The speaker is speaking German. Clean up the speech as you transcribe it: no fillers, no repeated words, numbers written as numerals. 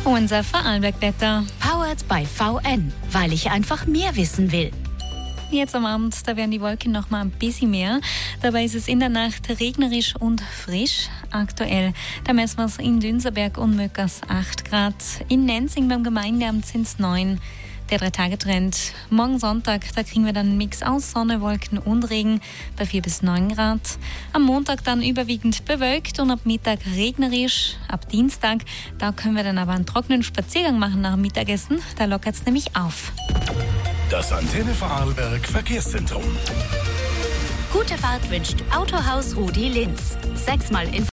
Unser Vorarlberg-Wetter. Powered by VN, weil ich einfach mehr wissen will. Jetzt am Abend, da werden die Wolken noch mal ein bisschen mehr. Dabei ist es in der Nacht regnerisch und frisch. Aktuell, da messen wir es in Dünserberg und Möckers 8 Grad. In Nenzing beim Gemeindeamt sind es 9. Der 3-Tage-Trend. Morgen Sonntag, da kriegen wir dann einen Mix aus Sonne, Wolken und Regen bei 4 bis 9 Grad. Am Montag dann überwiegend bewölkt und ab Mittag regnerisch. Ab Dienstag, da können wir dann aber einen trockenen Spaziergang machen nach dem Mittagessen. Da lockert es nämlich auf. Das Antenne Vorarlberg Verkehrszentrum. Gute Fahrt wünscht Autohaus Rudi Linz. 6-mal